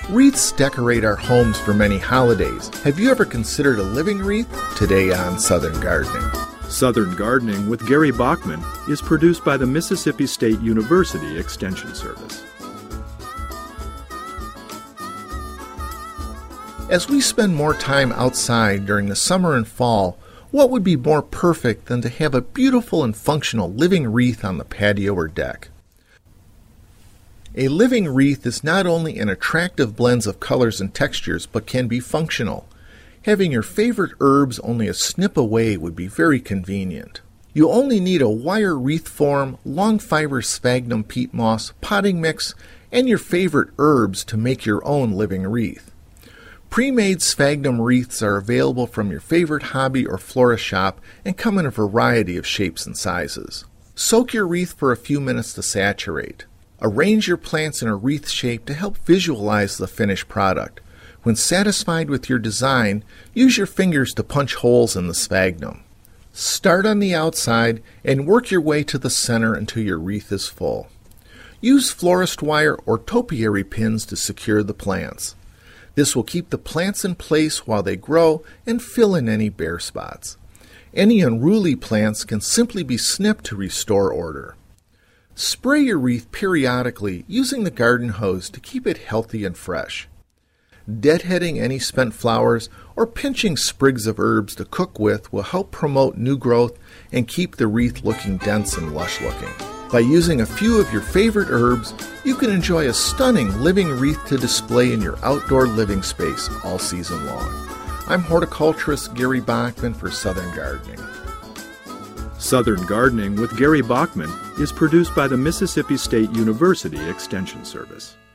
Wreaths decorate our homes for many holidays. Have you ever considered a living wreath? Today on Southern Gardening. Southern Gardening with Gary Bachman is produced by the Mississippi State University Extension Service. As we spend more time outside during the summer and fall, what would be more perfect than to have a beautiful and functional living wreath on the patio or deck? A living wreath is not only an attractive blend of colors and textures, but can be functional. Having your favorite herbs only a snip away would be very convenient. You only need a wire wreath form, long fiber sphagnum peat moss, potting mix, and your favorite herbs to make your own living wreath. Pre-made sphagnum wreaths are available from your favorite hobby or florist shop and come in a variety of shapes and sizes. Soak your wreath for a few minutes to saturate. Arrange your plants in a wreath shape to help visualize the finished product. When satisfied with your design, use your fingers to punch holes in the sphagnum. Start on the outside and work your way to the center until your wreath is full. Use florist wire or topiary pins to secure the plants. This will keep the plants in place while they grow and fill in any bare spots. Any unruly plants can simply be snipped to restore order. Spray your wreath periodically using the garden hose to keep it healthy and fresh. Deadheading any spent flowers or pinching sprigs of herbs to cook with will help promote new growth and keep the wreath looking dense and lush looking. By using a few of your favorite herbs, you can enjoy a stunning living wreath to display in your outdoor living space all season long. I'm horticulturist Gary Bachman for Southern Gardening. Southern Gardening with Gary Bachman is produced by the Mississippi State University Extension Service.